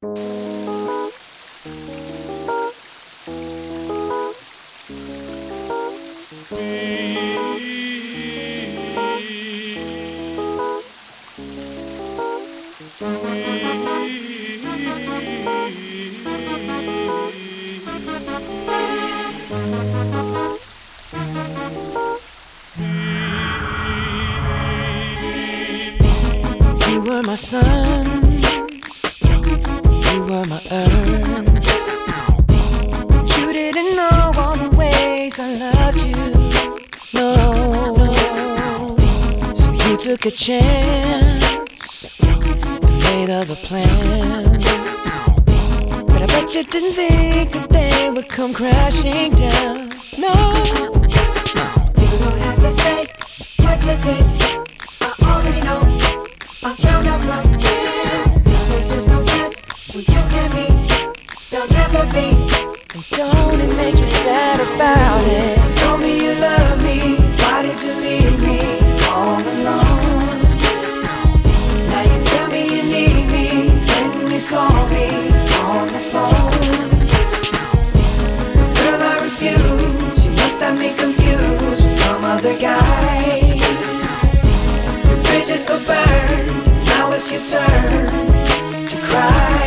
You were my sun, you were my earth. You didn't know all the ways I loved you, no. So you took a chance and made other plans, but I bet you didn't think that they would come crashing down, no. You don't have to say what you did, I already know. I found out from here, there's just no chance when you and me, there'll never be. And don't it make you sad about it? Told me you love me, why did you leave me all alone? Now you tell me you need me, when you call me on the phone. Girl, I refuse, you must have me confused with some other guy. Your bridges go burn, now it's your turn to cry.